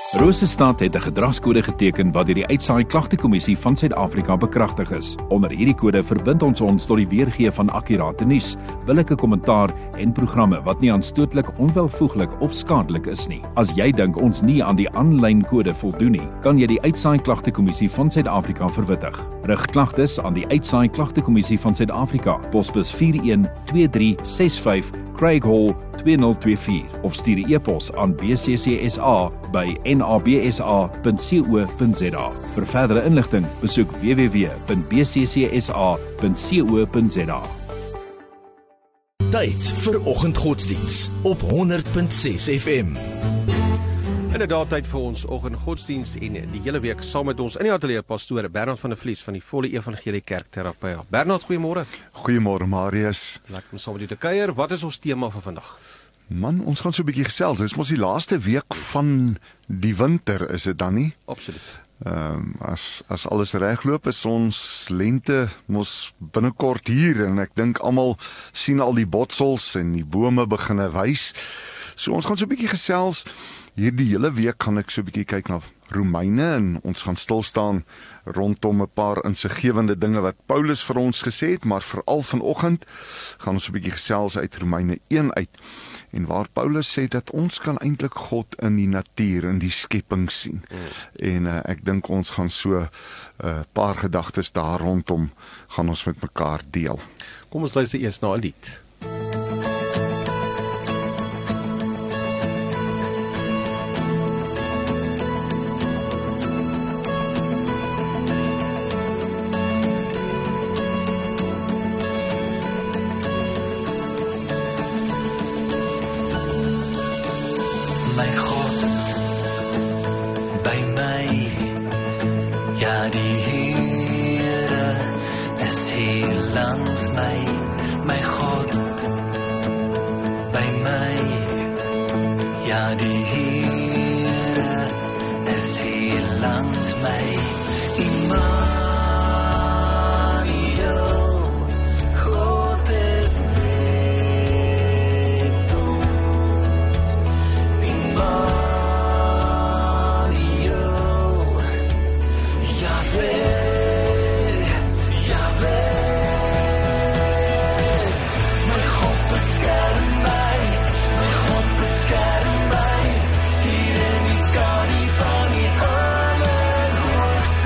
Rosestad het 'n gedragskode geteken wat deur die Uitsaai Klagtekommissie van Suid-Afrika bekragtig is. Onder hierdie kode verbind ons tot die weergee van akkurate nuus, billike kommentaar en programme wat nie aanstootlik, onwelvoeglik of skadelik is nie. As jy dink ons nie aan die aanlyn kode voldoen nie, kan jy die Uitsaai Klagtekommissie van Suid-Afrika verwittig. Rig klagtes aan die Uitsaai Klagtekommissie van Suid-Afrika, posbus 412365 Craig Hall 2024 of stuur 'n e-pos aan bccsa@nabsa.co.za. Vir verdere inligting, besoek www.bccsa.co.za. Tyd vir oggendgodsdiens op 100.6 FM. Inderdaad tyd vir ons oggendgodsdiens en die hele week saam met ons in die ateljee pastoor Bernard van der Vlies van die Volle Evangelie Kerkterapeut. Bernard, goeiemôre. Goeiemôre Marius. Lekker om saam met u te kuier. Wat is ons tema vir vandag? Man, ons gaan so 'n bietjie gesels. Dis mos die laaste week van die winter, is dit dan nie? Absoluut. As alles regloop, is ons lente mos binnekort hier en ek dink almal sien al die botsels en die bome beginne wys. So ons gaan so 'n bietjie gesels. Hierdie hele week gaan ek so 'n bietjie kyk na Romeine en ons gaan stil staan rondom 'n paar insiggewende dinge wat Paulus vir ons gesê het, maar veral vanoggend gaan ons 'n bietjie gesels uit Romeine 1 uit en waar Paulus sê dat ons kan eintlik God in die natuur, in die skepping sien. En ek dink ons gaan so 'n paar gedagtes daar rondom gaan ons met mekaar deel. Kom ons luister eers na 'n lied. Hier in die skadu van die allerhoogste.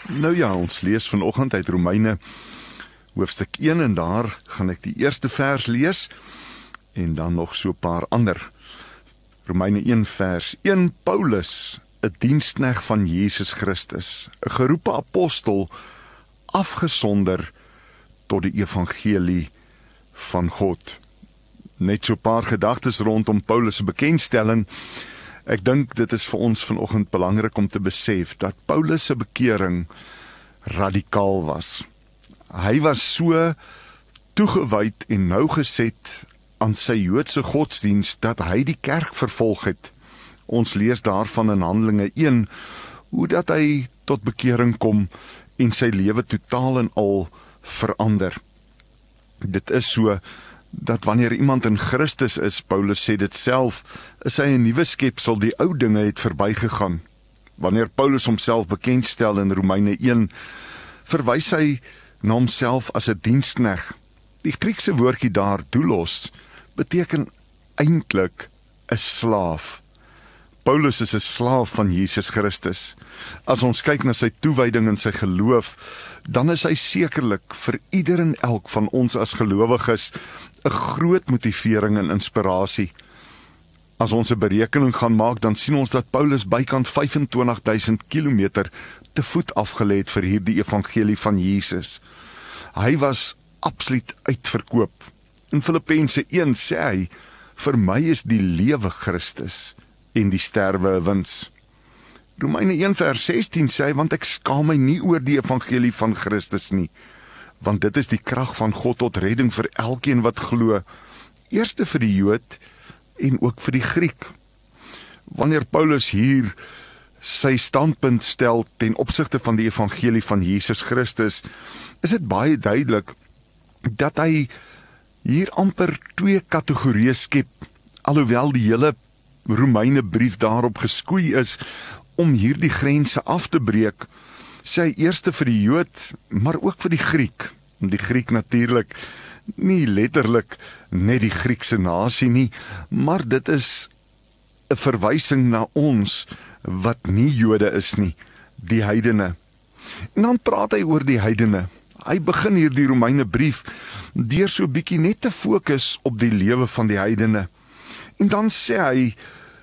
Nou ja, ons lees vanoggend uit Romeine hoofstuk 1 en daar gaan ek die eerste vers lees en dan nog so 'n paar ander. Romeine 1 vers 1, Paulus, 'n diensknegt van Jesus Christus, 'n geroepe apostel, afgesonder tot die evangelie van God. Net so 'n paar gedagtes rondom Paulus se bekendstelling. Ek dink dit is vir ons vanoggend belangrik om te besef dat Paulus se bekering radikaal was. Hy was so toegewyd en nougeset aan sy Joodse godsdiens dat hy die kerk vervolg het. Ons lees daarvan in Handelinge 1 hoe dat hy tot bekering kom en sy lewe totaal en al verander. Dit is so dat wanneer iemand in Christus is, Paulus sê dit self, is hy 'n nuwe skepsel, die ou dinge het verbygegaan. Wanneer Paulus homself bekendstel in Romeine 1, verwys hy na homself as 'n diensknegt. Die Griekse woordjie daar, doulos, beteken eintlik 'n slaaf. Paulus is 'n slaaf van Jesus Christus. As ons kyk na sy toewyding en sy geloof, dan is hy sekerlik vir ieder en elk van ons as gelowiges 'n groot motivering en inspirasie. As ons 'n berekening gaan maak, dan sien ons dat Paulus bykans 25.000 kilometer te voet afgelê het vir hierdie evangelie van Jesus. Hy was absoluut uitverkoop. In Filippense 1 sê hy, vir my is die lewe Christus en die sterwe 'n wins. Romeine 1 vers 16 sê hy, want ek skaam my nie oor die evangelie van Christus nie, want dit is die krag van God tot redding vir elkeen wat glo, eerste vir die Jood en ook vir die Griek. Wanneer Paulus hier sy standpunt stel ten opsigte van die evangelie van Jesus Christus, is dit baie duidelik dat hy hier amper twee kategorieë skep, alhoewel die hele Romeine brief daarop geskoei is om hierdie grense af te breek, sê hy eerste vir die Jood, maar ook vir die Griek. Die Griek natuurlik nie letterlik net die Griekse nasie nie, maar dit is 'n verwysing na ons wat nie Jode is nie, die heidene. En dan praat hy oor die heidene. Hy begin hier die Romeine brief deur so bietjie net te fokus op die lewe van die heidene. En dan sê hy,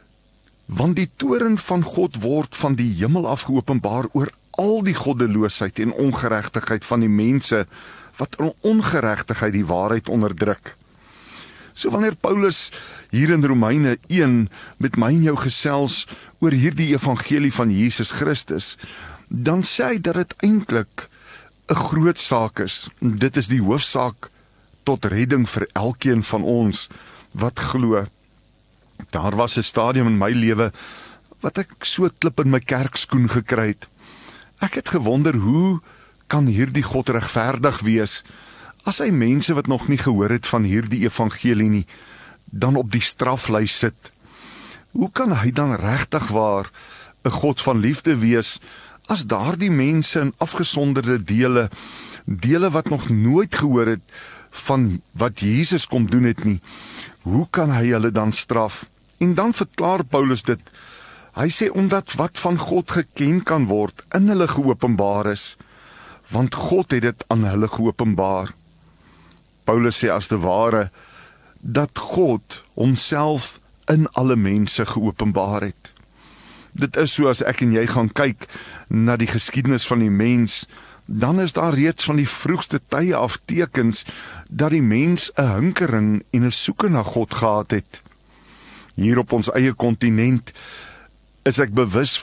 want die toorn van God word van die hemel af geopenbaar oor al die goddeloosheid en ongeregtigheid van die mense wat in ongeregtigheid die waarheid onderdruk. So wanneer Paulus hier in Romeine 1 met my en jou gesels oor hierdie evangelie van Jesus Christus, dan sê hy dat dit eintlik 'n groot saak is. Dit is die hoofsaak tot redding vir elkeen van ons wat glo. Daar was 'n stadium in my lewe wat ek so klip in my kerkskoen gekry het. Ek het gewonder, hoe kan hierdie God regverdig wees as hy mense wat nog nie gehoor het van hierdie evangelie nie, dan op die straflys sit? Hoe kan hy dan regtig waar 'n God van liefde wees as daardie mense in afgesonderde dele wat nog nooit gehoor het van wat Jesus kom doen het nie? Hoe kan hy hulle dan straf? En dan verklaar Paulus dit. Hy sê omdat wat van God geken kan word in hulle geopenbaar is, want God het dit aan hulle geopenbaar. Paulus sê as te ware dat God homself in alle mense geopenbaar het. Dit is so as ek en jy gaan kyk na die geskiedenis van die mens, dan is daar reeds van die vroegste tye af tekens dat die mens 'n hinkering en 'n soeke na God gehad het. Hier op ons eie kontinent is ek bewus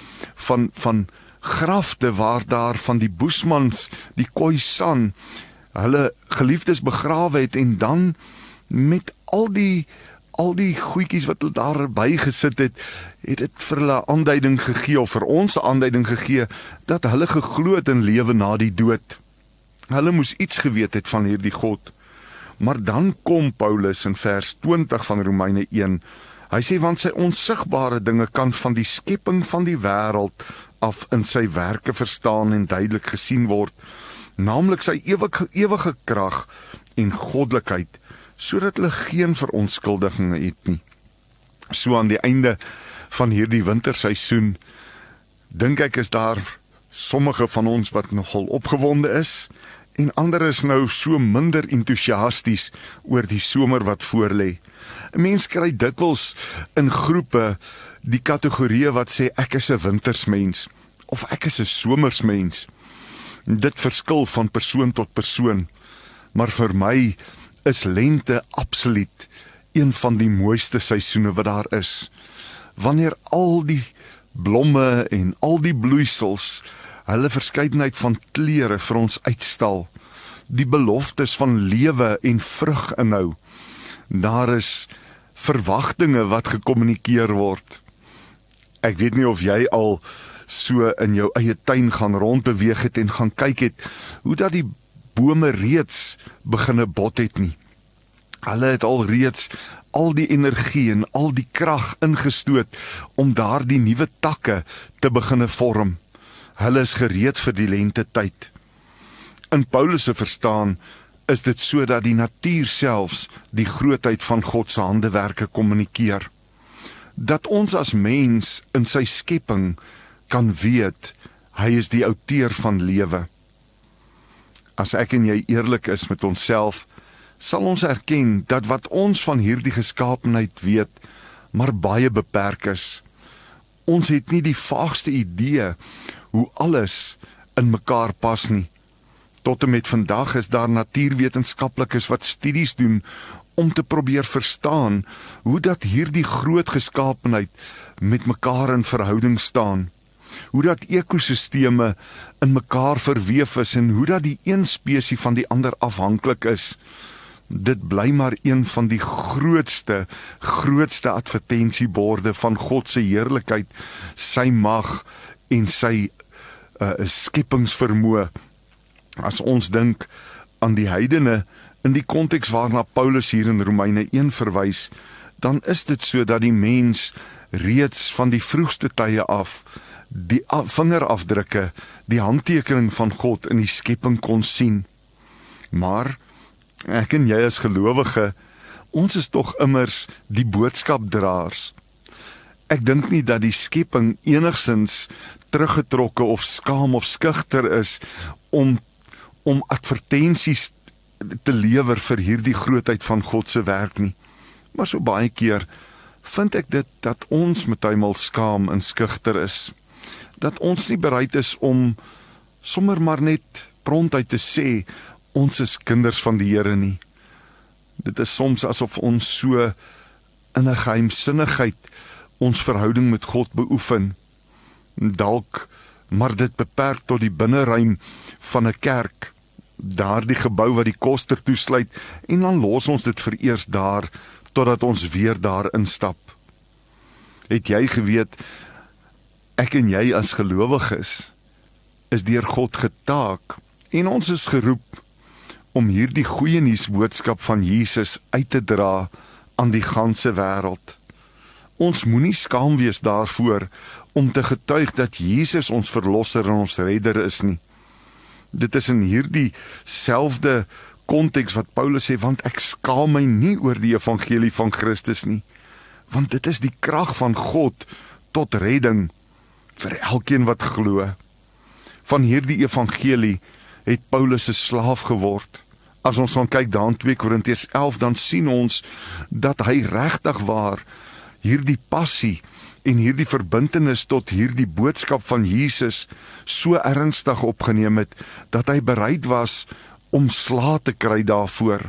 van grafte waar daar van die Boesmans, die Khoisan, hulle geliefdes begrawe het en dan met al die goedjies wat hulle daarby gesit het dit vir hulle aanduiding gegee, of vir ons 'n aanduiding gegee, dat hulle geglo het in lewe na die dood. Hulle moes iets geweet het van hierdie God. Maar dan kom Paulus in vers 20 van Romeine 1, hy sê, want sy onsigbare dinge kan van die skepping van die wêreld af in sy werke verstaan en duidelik gesien word, naamlik sy ewige krag en goddelikheid, sodat hulle geen verontskuldigings het nie. So aan die einde van hierdie winterseisoen, dink ek is daar Sommige van ons wat nogal opgewonde is, en ander is nou so minder entoesiasties oor die somer wat voorlê. 'n Mens kry dikwels in groepe die kategorieë wat sê ek is 'n wintersmens of ek is 'n somersmens. Dit verskil van persoon tot persoon, maar vir my is lente absoluut een van die mooiste seisoene wat daar is. Wanneer al die blomme en al die bloeisels hulle verskeidenheid van kleure vir ons uitstal, die beloftes van lewe en vrug inhou. Daar is verwagtinge wat gekommunikeer word. Ek weet nie of jy al so in jou eie tuin gaan rondbeweeg het en gaan kyk het, hoe dat die bome reeds beginne bot het nie. Hulle het al reeds al die energie en al die krag ingestoot om daardie nuwe takke te beginne vorm. Hulle is gereed vir die lente tyd. In Paulus se verstaan is dit so dat die natuur selfs die grootheid van God se handewerke kommunikeer. Dat ons as mens in sy skepping kan weet, hy is die outeur van lewe. As ek en jy eerlik is met onsself, sal ons erken dat wat ons van hierdie geskaapenheid weet, maar baie beperk is. Ons het nie die vaagste idee hoe alles in mekaar pas nie. Tot en met vandag is daar natuurwetenskaplikes wat studies doen om te probeer verstaan hoe dat hierdie groot geskaapenheid met mekaar in verhouding staan. Hoe dat ekosisteme in mekaar verweef is en hoe dat die een spesie van die ander afhanklik is. Dit bly maar een van die grootste advertensieborde van God se heerlikheid, sy mag en sy skepingsvermoë. As ons dink aan die heidene in die konteks waarna Paulus hier in Romeine 1 verwys, dan is dit so dat die mens reeds van die vroegste tye af die vingerafdrukke, die handtekening van God in die skepping kon sien. Maar ek en jy as gelowige, ons is tog immers die boodskapdraers. Ek dink nie dat die skepping enigsins teruggetrokke of skaam of skugter is om advertensies te lewer vir hierdie grootheid van God se werk nie. Maar so baie keer vind ek dit dat ons methymal skaam en skugter is. Dat ons nie bereid is om sommer maar net prontuit te sê, ons is kinders van die Here nie. Dit is soms asof ons so in 'n geheimsinnigheid ons verhouding met God beoefen. Dalk maar dit beperk tot die binneruim van 'n kerk, daardie gebou wat die koster toesluit, en dan los ons dit vereers daar, totdat ons weer daar instap. Het jy geweet, ek en jy as gelowiges is deur God getaak, en ons is geroep om hierdie goeie nuusboodskap van Jesus uit te dra aan die ganse wêreld. Ons moenie skaam wees daarvoor om te getuig dat Jesus ons verlosser en ons redder is nie. Dit is in hierdie selfde konteks wat Paulus sê, want ek skaam my nie oor die evangelie van Christus nie, want dit is die krag van God tot redding vir elkeen wat glo. Van hierdie evangelie het Paulus 'n slaaf geword. As ons gaan kyk daar in 2 Korintiërs 11, dan sien ons dat hy regtig waar hierdie passie en hierdie verbintenis tot hierdie boodskap van Jesus so ernstig opgeneem het, dat hy bereid was om slaag te kry daarvoor.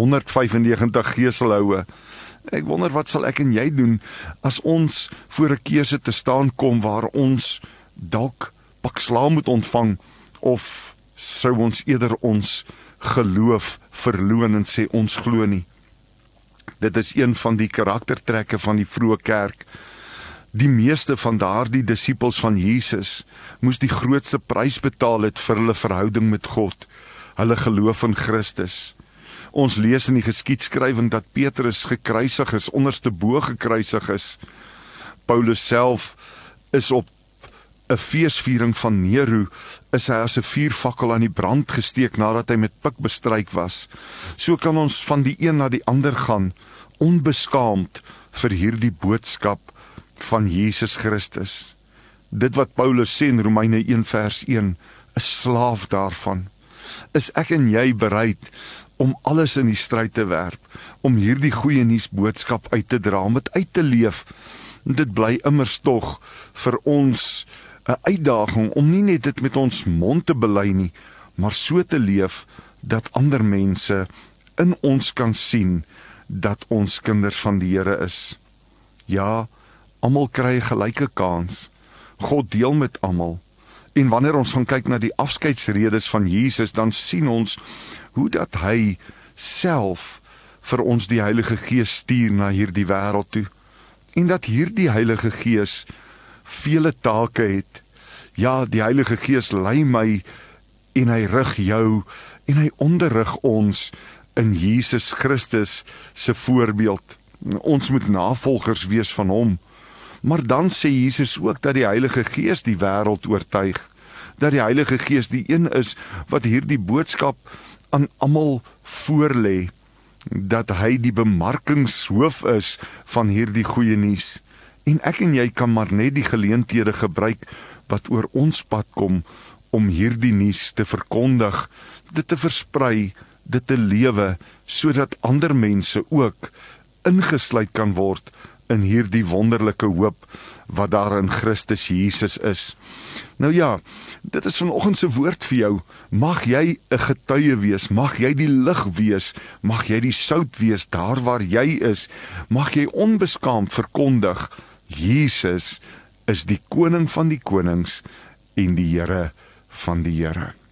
195 geselhoue. Ek wonder wat sal ek en jy doen as ons voor 'n keuse te staan kom waar ons dalk pak slaag moet ontvang, of sou ons eerder ons geloof verloon en sê ons glo nie. Dit is een van die karaktertrekke van die vroeë kerk. Die meeste van daardie disippels van Jesus moes die grootste prys betaal het vir hulle verhouding met God, hulle geloof in Christus. Ons lees in die geskiedskrywing dat Petrus gekruisig is, onderste bo gekruisig is. Paulus self is op 'n feesviering van Nero, is hy as 'n vuurvakkel aan die brand gesteek nadat hy met pik bestryk was. So kan ons van die een na die ander gaan, onbeskaamd vir hierdie boodskap van Jesus Christus. Dit wat Paulus sê in Romeine 1 vers 1, 'n slaaf daarvan. Is ek en jy bereid om alles in die stryd te werp, om hierdie goeie nuus boodskap uit te dra, om dit uit te leef? Dit bly immers tog vir ons 'n uitdaging om nie net dit met ons mond te bely nie, maar so te leef dat ander mense in ons kan sien dat ons kinders van die Here is. Ja, almal kry 'n gelyke kans. God deel met almal. En wanneer ons gaan kyk na die afskeidsredes van Jesus, dan sien ons hoe dat hy self vir ons die Heilige Gees stuur na hierdie wêreld toe. En dat hierdie Heilige Gees vele take het. Ja, die Heilige Gees lei my en hy rig jou en hy onderrig ons in Jesus Christus se voorbeeld. Ons moet navolgers wees van hom. Maar dan sê Jesus ook dat die Heilige Gees die wêreld oortuig. Dat die Heilige Gees die een is wat hierdie boodskap aan almal voorlê. Dat hy die bemarkingshoof is van hierdie goeie nuus. En ek en jy kan maar net die geleenthede gebruik wat oor ons pad kom om hierdie nuus te verkondig, dit te versprei, dit te lewe, sodat ander mense ook ingesluit kan word in hierdie wonderlike hoop wat daar in Christus Jesus is. Nou ja, dit is vanoggend se woord vir jou. Mag jy 'n getuie wees, mag jy die lig wees, mag jy die sout wees daar waar jy is, mag jy onbeskaamd verkondig, Jesus is die koning van die konings en die Here van die Here.